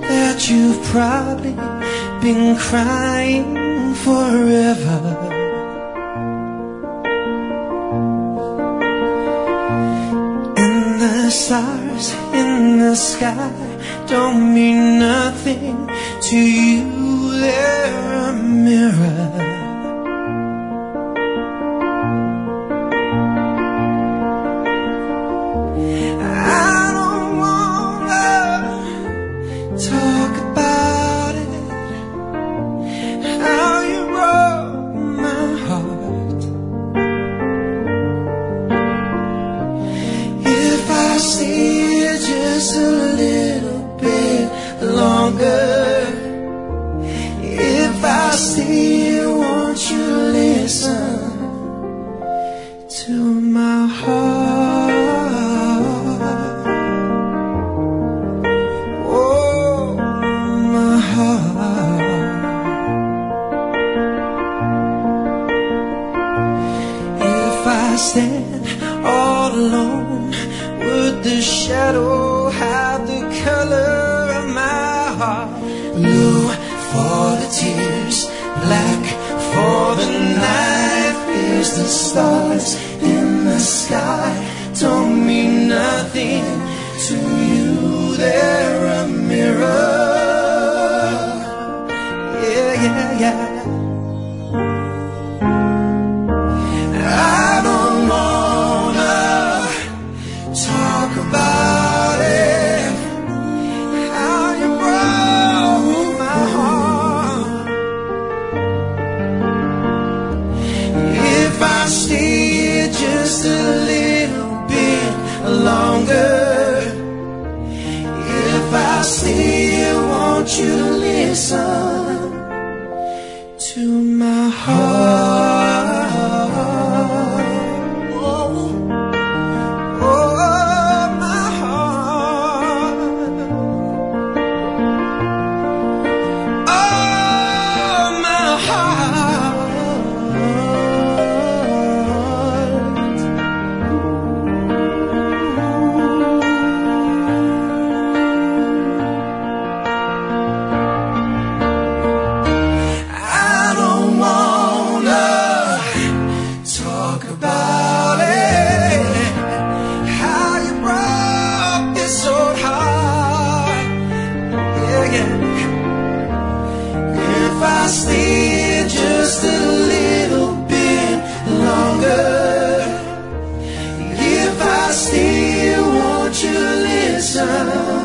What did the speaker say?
that you've probably been crying forever. And the stars in the sky don't mean nothing to you, they're a mirror. Talk about it, how you broke my heart. If I stay just a little bit longer, if I stay, won't you listen to my heart? If I stand all alone, would the shadow hide the color of my heart? Blue for the tears, black for the night. Here's the stars in the sky, don't mean nothing to you, they're a mirror. Yeah, yeah, yeah. I don't wanna talk about it, how you broke my heart. If I stay just a little bit longer, if I stay, won't you listen to my heart? If I stay just a little bit longer, if I stay, won't you listen?